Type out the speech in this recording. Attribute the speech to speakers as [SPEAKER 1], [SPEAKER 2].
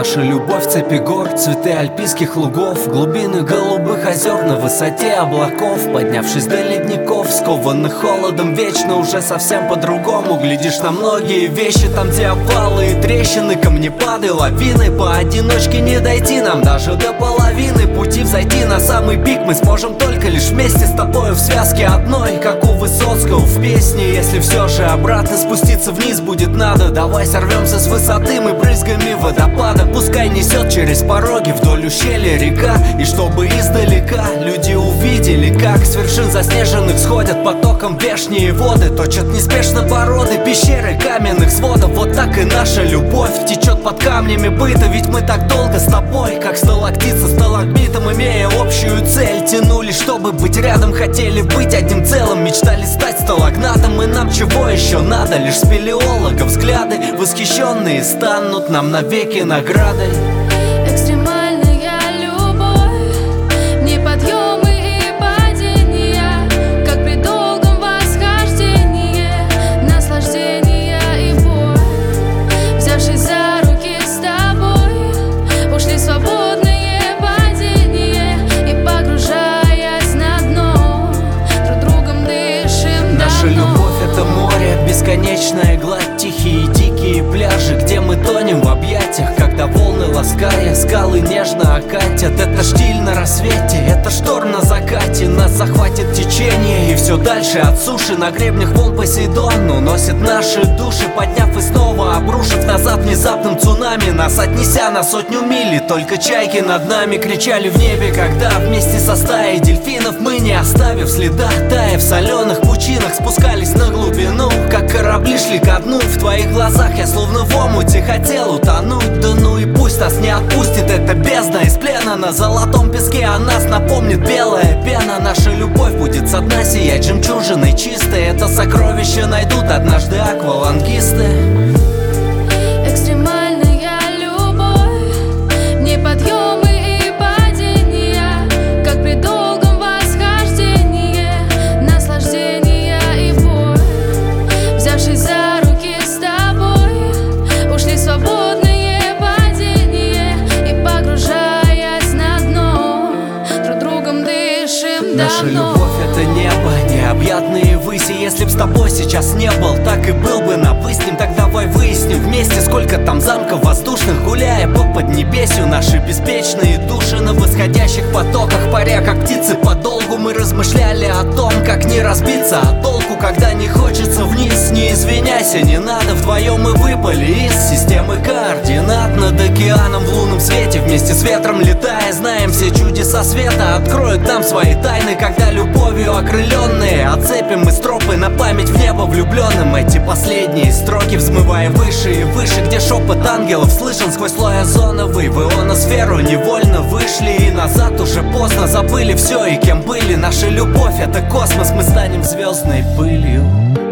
[SPEAKER 1] Наша любовь — цепи гор, цветы альпийских лугов, глубины голубых озер на высоте облаков. Поднявшись до ледников, скованных холодом вечно, уже совсем по-другому глядишь на многие вещи. Там, где опалы и трещины, камнепады, лавины, поодиночке не дойти нам даже до половины пути. Взойти на самый пик мы сможем только лишь вместе с тобой, в связке одной, как у Высоцкого в песне. Если все же обратно спуститься вниз будет надо, давай сорвемся с высоты мы брызгами водопада. Пускай несет через пороги вдоль ущелья река, и чтобы издалека люди увидели, как с вершин заснеженных сходят потоком вешние воды, точат неспешно породы пещеры каменных сводов. Вот так и наша любовь течет под камнями быта, ведь мы так долго с тобой, как сталактит со сталагмитом, имея общую цель, тянулись, чтобы быть рядом, хотели быть одним целым, мечтали стать сталагнатом. И нам чего еще надо? Лишь спелеолога взгляды восхищенные станут нам навеки наградой.
[SPEAKER 2] Экстремальная любовь, неподъемы и падения, как при долгом восхождении, наслаждение и боль. Взявшись за руки с тобой, ушли в свободное падение, и погружаясь на дно, друг другом дышим.
[SPEAKER 1] Наша любовь — это море, бесконечная гладь, тихие дикие пляжи, где мы тонем в объятиях, когда волны, лаская скалы, нежно окатят. Это штиль на рассвете, это шторм на закате, нас захватит течение, и все дальше от суши на гребнях волн Посейдон уносит наши души, подняв и снова обрушив назад внезапным цунами, нас отнеся на сотню миль. И только чайки над нами кричали в небе, когда вместе со стаей дельфинов мы, не оставив следа, тая в соленых пучинах, спускались на глубину, как корабли шли ко дну. В твоих глазах я словно в омуте хотел утонуть. Да ну и пусть нас не отпустит эта бездна из плена, на золотом песке о нас напомнит белая пена. Наша любовь будет со дна сиять жемчужиной чистой, это сокровище найдут однажды аквалангисты.
[SPEAKER 2] Экстремальная любовь, неподъемы и падения, как при долгом восхождении, наслаждение и боль. Взявшись за руки с тобой, ушли в свободное падение, и погружаясь на дно, друг другом дышим давно.
[SPEAKER 1] Наша любовь — это небо, необъятные выси. Если б с тобой сейчас не был, так и был бы напыснем. Так давай выясним вместе, сколько там замков воздушных, гуляя по поднебесью. Наши беспечные души на восходящих потоках, паря как птицы подолгу, мы размышляли о том, как не разбиться от толку, когда не хочется вниз. Не извиняйся, не надо, вдвоем мы выпали из системы координат. Над океаном в лунном свете, вместе с ветром летая, знаем все чудеса света, откроют нам свои тайны, когда любовью окрыленные отцепим мы стропы на память в небо влюбленным. Эти последние строки взмывая выше и выше, где шепот ангелов слышен сквозь слой озоновый. В ионосферу невольно вышли, и назад уже поздно, забыли все и кем были. Наша любовь — это космос, мы станем звездной пылью.